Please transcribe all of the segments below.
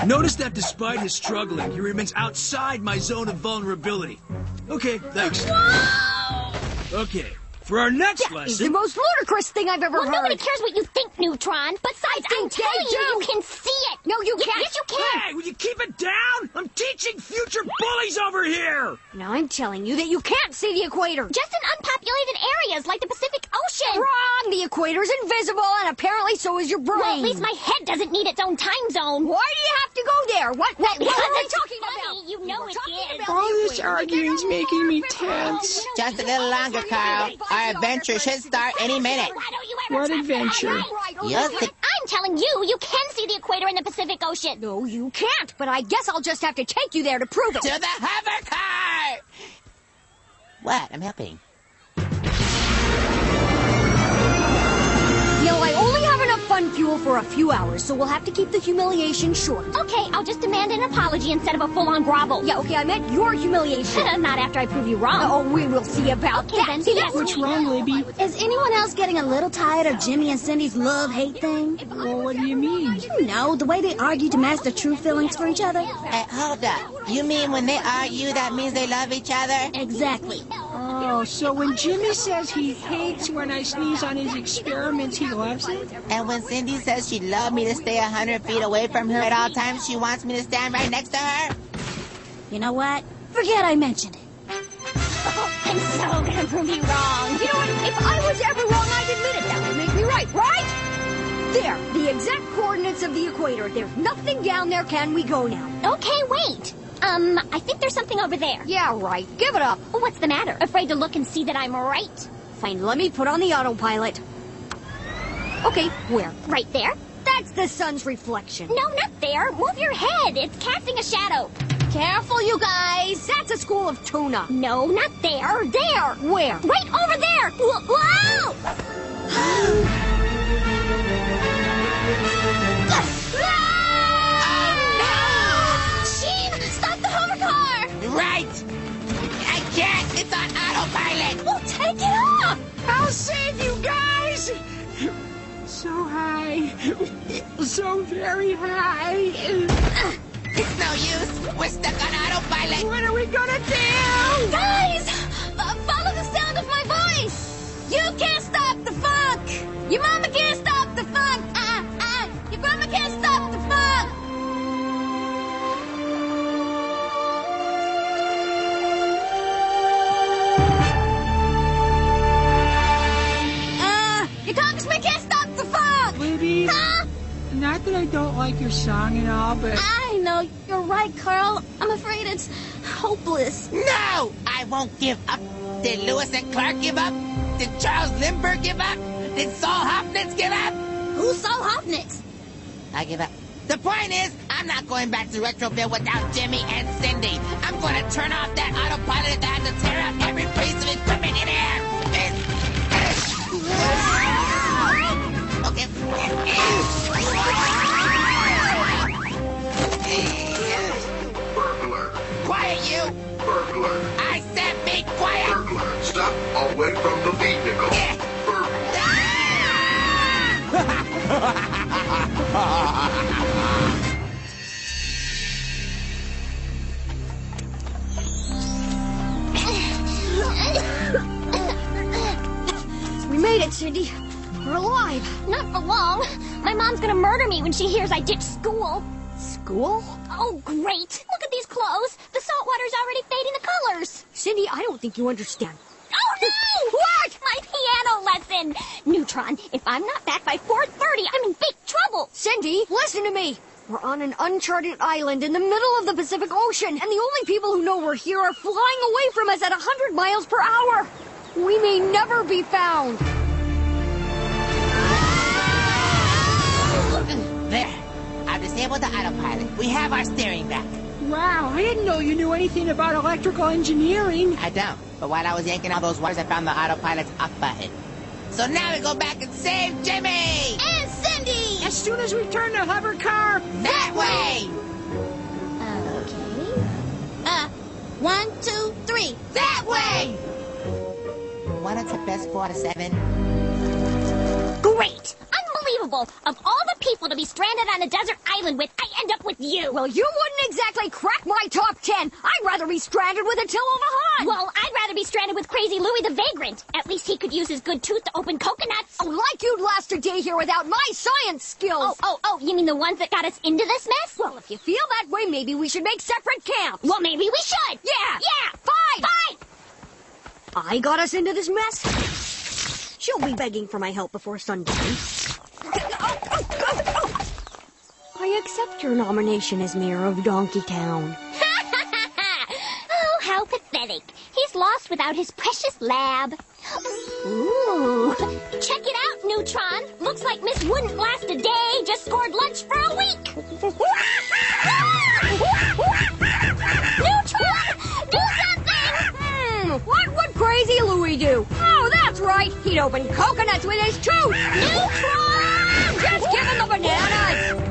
Notice that despite his struggling, he remains outside my zone of vulnerability. Okay, thanks. Whoa! Okay, for our next That lesson... is the most ludicrous thing I've ever heard. Nobody cares what you think, Neutron. Besides, I'm telling you can see it. No, you can't. Yes, you can. Hey, will you keep it down? I'm teaching future bullies over here! Now I'm telling you that you can't see the equator. Just in unpopulated areas like the Pacific Ocean. Wrong! The equator's invisible, and apparently so is your brain. Well, at least my head doesn't need its own time zone. Why do you have to go there? What are we It's talking funny. about? You know it is. All this arguing's making me tense. Just a little longer, Carl. Our adventure should start any minute. Why don't you ever What trust me? adventure? You'll see. I'm telling you, you can see the equator in the Pacific Ocean. No, you can't, but I guess I'll just have to take you there to prove it. To the hover car! What? I'm helping. You know, I only have enough fun fuel for a few hours, so we'll have to keep the humiliation short. Okay, I'll just demand an apology instead of a full-on grovel. Yeah, okay, I meant your humiliation. Not after I prove you wrong. Oh, we will see about Okay, that. then. See, Yes. What's wrong, Libby? Is anyone else getting a little tired of Jimmy and Cindy's love-hate thing? Well, what do you mean? You know, the way they argue to mask their true feelings for each other? Hey, hold up. You mean when they argue, that means they love each other? Exactly. Oh, so when Jimmy says he hates when I sneeze on his experiments, he loves it? And when Cindy says she'd love me to stay 100 feet away from her at all times, she wants me to stand right next to her? You know what? Forget I mentioned it. I'm so gonna prove you wrong. You know what? If I was ever wrong, I'd admit it. That would make me right, right? There, the exact coordinates of the equator. There's nothing down there. Can we go now? Okay, wait. I think there's something over there. Yeah, right. Give it up. What's the matter? Afraid to look and see that I'm right? Fine, let me put on the autopilot. Okay, where? Right there? That's the sun's reflection. No, not there. Move your head. It's casting a shadow. Careful, you guys. That's a school of tuna. No, not there. There. Where? Right over there. Whoa! Sheen, stop the hover car! Right! I can't! It's on autopilot! Well, take it off! I'll save you guys! So high. So very high. It's no use! We're stuck on autopilot! What are we gonna do? Guys! Follow the sound of my voice! You can't stop the funk! Your mama can't stop the funk! Your grandma can't stop the funk! Your congressman can't stop the funk! Libby, Huh? not that I don't like your song and all, but... I know. You're right, Carl. I'm afraid it's hopeless. No! I won't give up! Did Lewis and Clark give up? Did Charles Lindbergh give up? Did Saul Hopnitz give up? Who's Saul Hopnitz? I give up. The point is, I'm not going back to Retroville without Jimmy and Cindy. I'm going to turn off that autopilot that has to tear out every piece of equipment in here. Okay. Burglar. Quiet, you! Burglar. I said be quiet! Burglar. Step away from the vehicle. Burglar. We made it, Cindy. We're alive. Not for long. My mom's gonna murder me when she hears I ditched school. School? Oh, great. Look at these clothes. The salt water's already fading the colors. Cindy, I don't think you understand. Oh, no! What? My piano lesson. Neutron, if I'm not back by 4:30, I'm in big trouble. Cindy, listen to me. We're on an uncharted island in the middle of the Pacific Ocean, and the only people who know we're here are flying away from us at 100 miles per hour. We may never be found. There. I've disabled the autopilot. We have our steering back. Wow, I didn't know you knew anything about electrical engineering. I don't. But while I was yanking all those wires, I found the autopilot's off button. So now we go back and save Jimmy! And Cindy! As soon as we turn the hover car... That way! Okay. 1, 2, 3. That way! Why don't you best 4 to 7? Great! Unbelievable! Of all the people to be stranded on a desert island with, I end up with you. Well, you wouldn't exactly crack my top 10. I'd rather be stranded with Attila the Hun. Well, I'd rather be stranded with Crazy Louie the Vagrant. At least he could use his good tooth to open coconuts. Oh, like you'd last a day here without my science skills. Oh, you mean the ones that got us into this mess? Well, if you feel that way, maybe we should make separate camps. Well, maybe we should. Yeah. Fine. I got us into this mess. She'll be begging for my help before sundown. I accept your nomination as mayor of Donkey Town. Oh, how pathetic. He's lost without his precious lab. Ooh. Check it out, Neutron. Looks like Miss Wouldn't Last a Day just scored lunch for a week. Neutron! Do something! What would Crazy Louie do? Oh, that's right. He'd open coconuts with his tooth. Neutron! Just give him the bananas.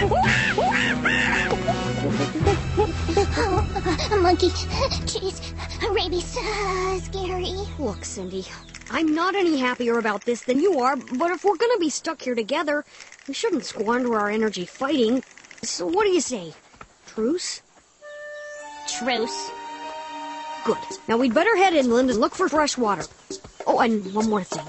A monkey. Jeez. Rabies. Scary. Look, Cindy, I'm not any happier about this than you are, but if we're gonna be stuck here together, we shouldn't squander our energy fighting. So what do you say? Truce? Truce. Good. Now we'd better head inland and look for fresh water. Oh, and one more thing.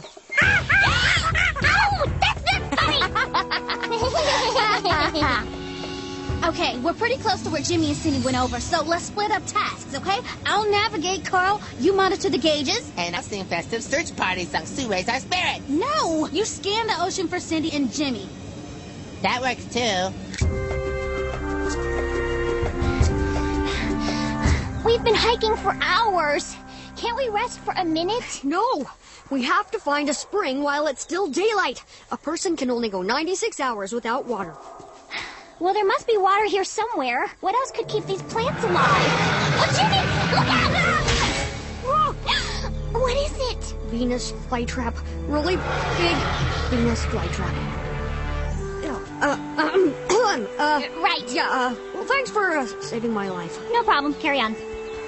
Oh, that's not funny! Okay, we're pretty close to where Jimmy and Cindy went over, so let's split up tasks, okay? I'll navigate, Carl. You monitor the gauges. And I'll sing festive search parties on Sue Raise Our Spirit. No! You scan the ocean for Cindy and Jimmy. That works too. We've been hiking for hours. Can't we rest for a minute? No! We have to find a spring while it's still daylight. A person can only go 96 hours without water. Well, there must be water here somewhere. What else could keep these plants alive? Oh, Jimmy! Look out! What is it? Venus flytrap. Really big Venus flytrap. Right. Yeah, well, thanks for saving my life. No problem. Carry on.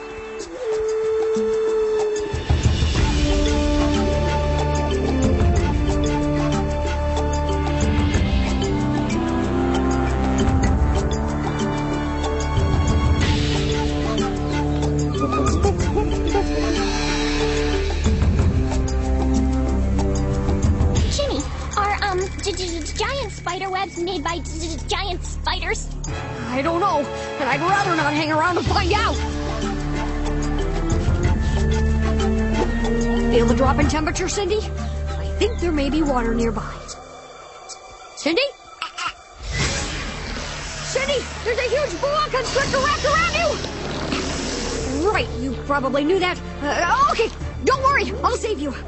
Jimmy, are, giant spider webs made by giant spiders? I don't know, and I'd rather not hang around and find out. Feel the drop in temperature, Cindy? I think there may be water nearby. Cindy? Cindy, there's a huge boa constrictor wrapped around you! Right, you probably knew that. Okay, don't worry, I'll save you.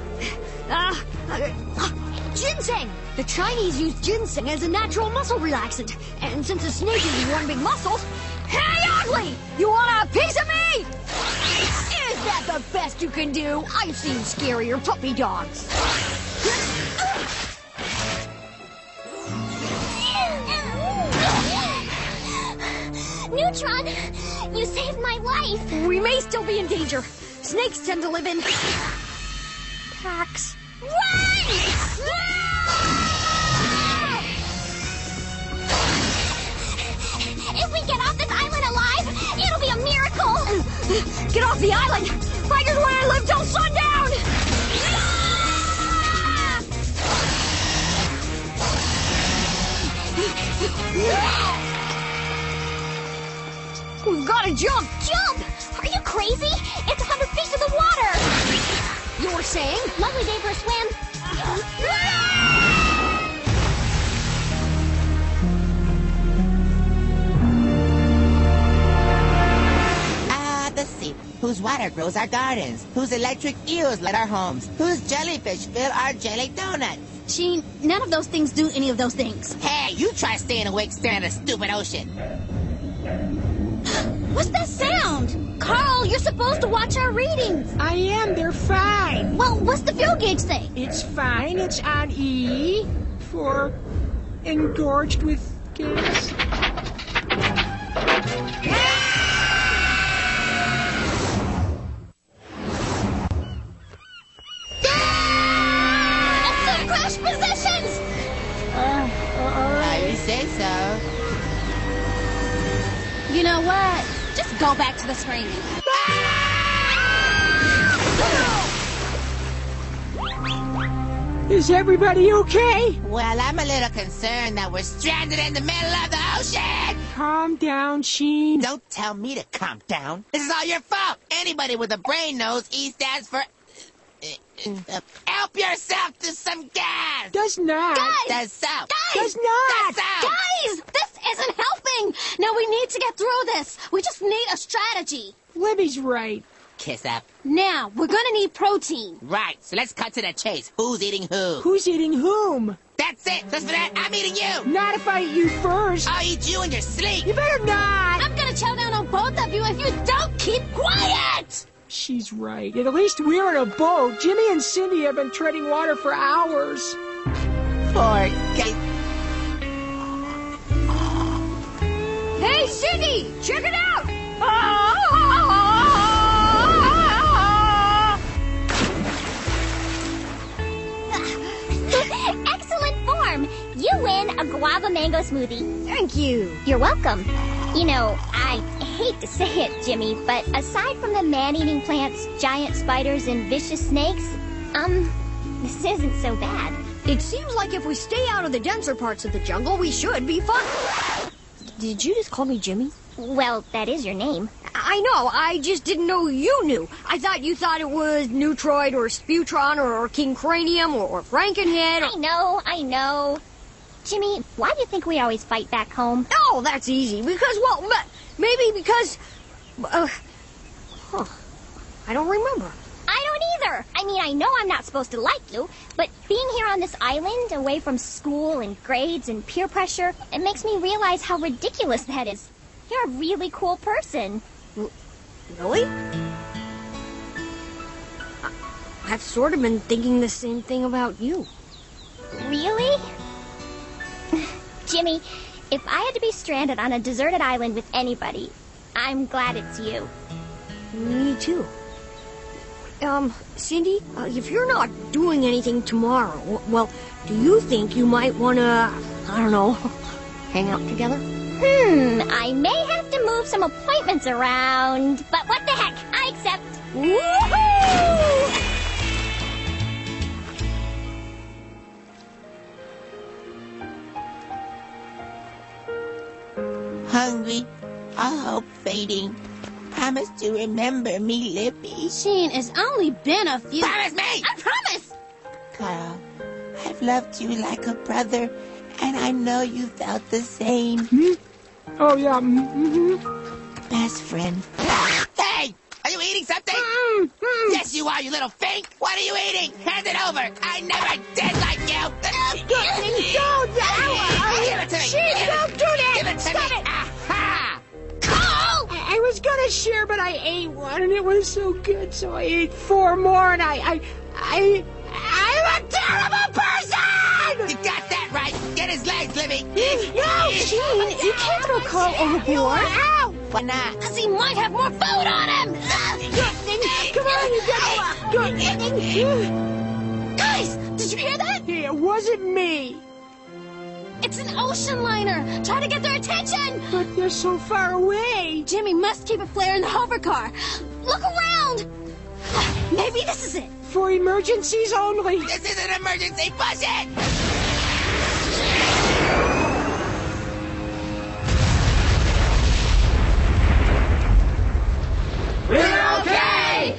Ginseng! The Chinese use ginseng as a natural muscle relaxant. And since a snake is one big muscle... Hey, Ugly! You want a piece of me? Is that the best you can do? I've seen scarier puppy dogs. Neutron, you saved my life. We may still be in danger. Snakes tend to live in... packs. Run! If we get off this island alive, it'll be a miracle. Get off the island! I just want to live till sundown! We've got to jump! Jump! Are you crazy? It's 100 feet to the water. You were saying? Lovely day for a swim. The sea. Whose water grows our gardens? Whose electric eels light our homes? Whose jellyfish fill our jelly donuts? Sheen, none of those things do any of those things. Hey, you try staying awake staring at a stupid ocean. What's that sound? Carl, you're supposed to watch our readings. I am. They're fine. Well, what's the fuel gauge say? It's fine. It's on E for engorged with gas. Crash positions! Are you sick? You know what? Just go back to the screaming. Is everybody okay? Well, I'm a little concerned that we're stranded in the middle of the ocean! Calm down, Sheen. Don't tell me to calm down. This is all your fault. Anybody with a brain knows E stands for... help yourself to some gas! Does not. Does so. Does not. Does so. Guys, this isn't helping. Now we need to get through this. We just need a strategy. Libby's right. Kiss up. Now, we're gonna need protein. Right, so let's cut to the chase. Who's eating who? Who's eating whom? That's it. Just for that, I'm eating you. Not if I eat you first. I'll eat you in your sleep. You better not. I'm gonna chow down on both of you if you don't keep quiet! She's right. At least we're in a boat. Jimmy and Cindy have been treading water for hours. Poor Kate. Hey, Cindy! Check it out! Excellent form. You win a guava mango smoothie. Thank you. You're welcome. You know, I hate to say it, Jimmy, but aside from the man-eating plants, giant spiders, and vicious snakes, this isn't so bad. It seems like if we stay out of the denser parts of the jungle, we should be fine. Did you just call me Jimmy? Well, that is your name. I know, I just didn't know you knew. I thought you thought it was Neutroid or Sputron or King Cranium or Frankenhead. I know. Jimmy, why do you think we always fight back home? Oh, that's easy. Because, well, maybe because... I don't remember. I don't either. I mean, I know I'm not supposed to like you, but being here on this island, away from school and grades and peer pressure, it makes me realize how ridiculous that is. You're a really cool person. Really? I've sort of been thinking the same thing about you. Really? Jimmy, if I had to be stranded on a deserted island with anybody, I'm glad it's you. Me too. Cindy, if you're not doing anything tomorrow, well, do you think you might want to, I don't know, hang out together? I may have to move some appointments around, but what the heck, I accept. Woohoo! Hungry, all hope fading. Promise to remember me, Lippy. Sheen, it's only been a few... Promise me! I promise! Carl, I've loved you like a brother, and I know you felt the same. Oh, yeah. Best friend. Hey! Are you eating something? Yes, you are, you little fink! What are you eating? Hand it over! I never did like you! Don't! Give it to me! Sheen, don't do that! Give it to Stop me! it! Aha! I was gonna share, but I ate one, and it was so good, so I ate 4 more, and I'm a terrible person! You got that right! Get his legs, Libby! No, Sheen, you can't throw Carl overboard. Ow! Why not? Because he might have more food on him! Come on, you gotta... Guys, did you hear that? Hey, it wasn't me, It's an ocean liner! Try to get their attention! but they're so far away. Jimmy must keep a flare in the hover car. Look around! Maybe this is it. For emergencies only. This is an emergency! Push it! We're okay!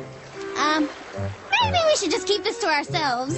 Maybe we should just keep this to ourselves.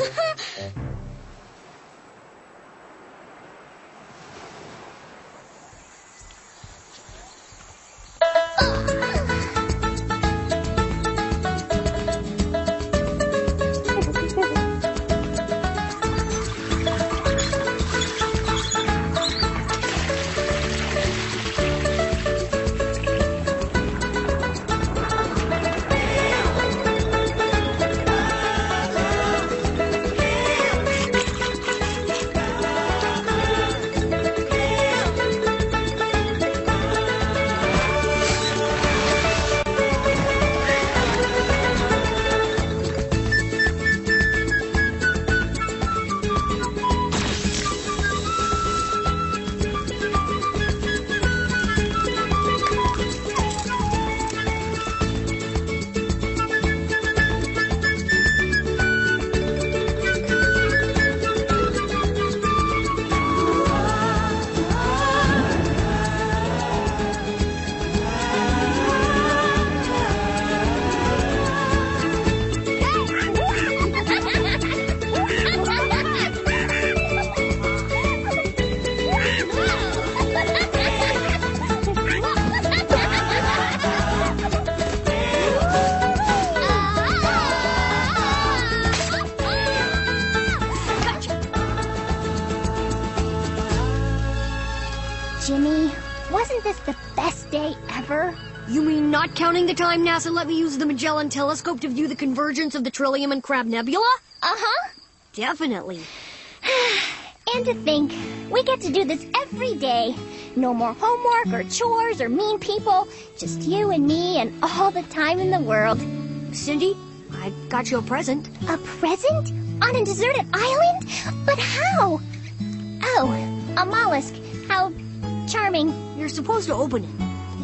day ever? You mean not counting the time NASA let me use the Magellan telescope to view the convergence of the Trillium and Crab Nebula? Uh-huh. Definitely. And to think, we get to do this every day. No more homework or chores or mean people. Just you and me and all the time in the world. Cindy, I got you a present. A present? On a deserted island? But how? Oh, a mollusk. How charming. You're supposed to open it.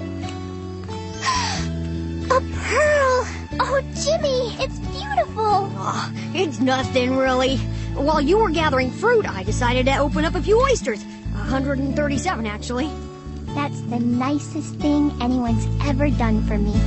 A pearl! Oh, Jimmy, it's beautiful. Oh, it's nothing, really. While you were gathering fruit, I decided to open up a few oysters. 137, actually. That's the nicest thing anyone's ever done for me.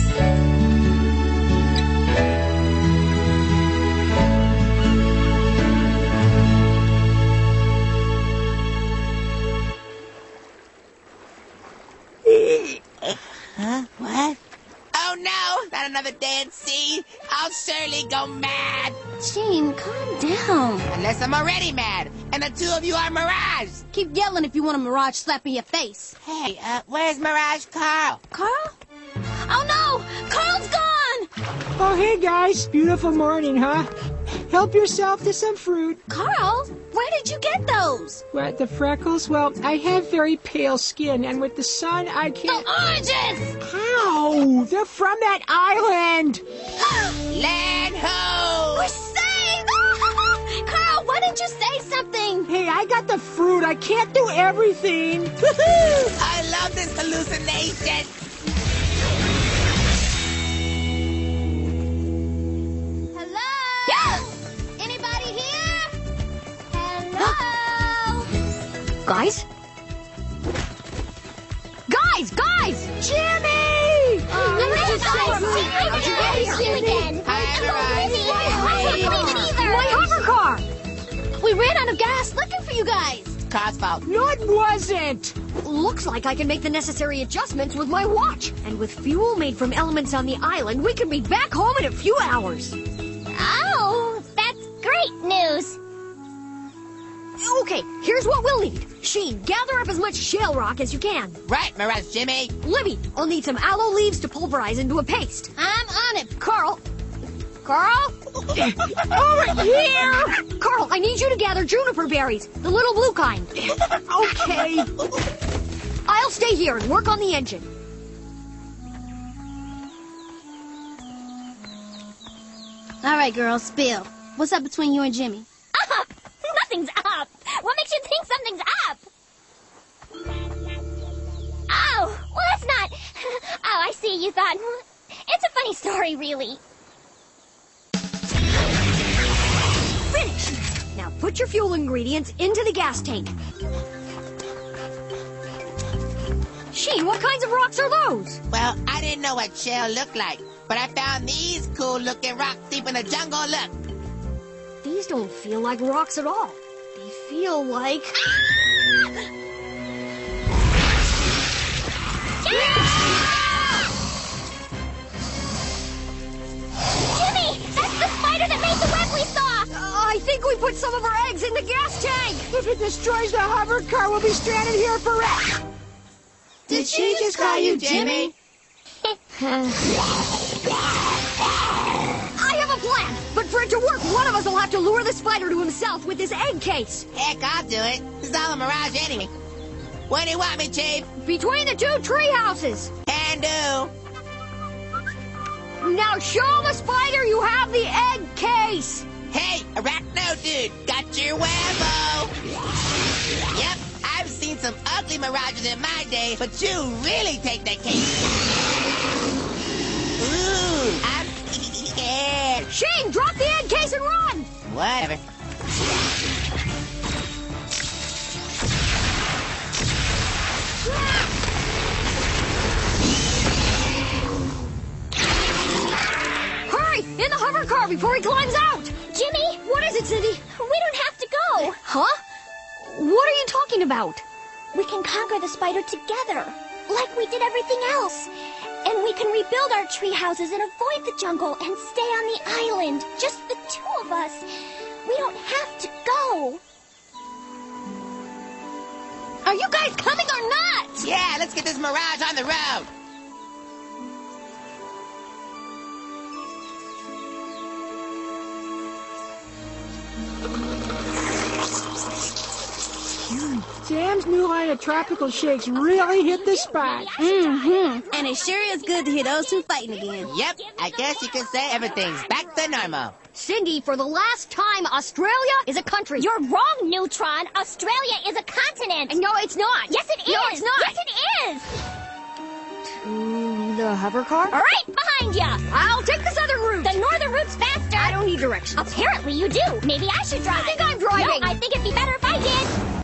Huh? What? Oh no! Not another day at sea! I'll surely go mad! Sheen, calm down. Unless I'm already mad, and the two of you are Mirage! Keep yelling if you want a Mirage slap in your face. Hey, where's Mirage Carl? Carl? Oh no! Carl's gone! Oh, hey, guys. Beautiful morning, huh? Help yourself to some fruit. Carl? Where did you get those? What, the freckles? Well, I have very pale skin, and with the sun, I can't... The oranges! Ow! They're from that island! Land ho! We're saved! Carl, why didn't you say something? Hey, I got the fruit. I can't do everything. I love this hallucination! Hello? Anybody here? Hello? Guys? Guys! Jimmy! How'd you get here? You again. Hi, Mirage. My hover car! We ran out of gas looking for you guys. Carl's fault. No, it wasn't. Looks like I can make the necessary adjustments with my watch. And with fuel made from elements on the island, we can be back home in a few hours. Oh, that's great news. Okay, here's what we'll need. Sheen, gather up as much shale rock as you can. Right, Mirage Jimmy. Libby, I'll need some aloe leaves to pulverize into a paste. I'm on it. Carl, Over here! Carl, I need you to gather juniper berries, the little blue kind. Okay. I'll stay here and work on the engine. All right, girls, spill. What's up between you and Jimmy? Up! Nothing's up! What makes you think something's up? Oh, well, that's not... Oh, I see, you thought... It's a funny story, really. Finished! Now put your fuel ingredients into the gas tank. Sheen, what kinds of rocks are those? Well, I didn't know what shale looked like, but I found these cool-looking rocks deep in the jungle. Look. These don't feel like rocks at all. They feel like... Jimmy! That's the spider that made the web we saw! I think we put some of our eggs in the gas tank! If it destroys the hover car, we'll be stranded here forever. Did she just call you Jimmy? I have a plan, but for it to work, one of us will have to lure the spider to himself with his egg case. Heck, I'll do it. This is all a mirage anyway. What do you want me, Chief? Between the two tree houses. Can do. Now show the spider you have the egg case. Hey, Arachno dude, got your webbo. Yep, I've seen some ugly mirages in my day, but you really take the case. Ooh, I'm scared. Sheen, drop the egg case and run. Whatever. Hurry, in the hover car before he climbs out. Jimmy! What is it, Cindy? We don't have to go! Huh? What are you talking about? We can conquer the spider together, like we did everything else. And we can rebuild our tree houses and avoid the jungle and stay on the island. Just the two of us. We don't have to go. Are you guys coming or not? Yeah, let's get this mirage on the road. Sam's new line of tropical shakes really hit the spot. Mm-hmm. And it sure is good to hear those two fighting again. Yep, I guess you could say everything's back to normal. Cindy, for the last time, Australia is a country. You're wrong, Neutron. Australia is a continent. No, it's not. Yes, it is. No, it's not. Yes, it is. To the hover car? Right behind ya. I'll take the southern route. The northern route's faster. I don't need directions. Apparently you do. Maybe I should drive. I think I'm driving. No, I think it'd be better if I did.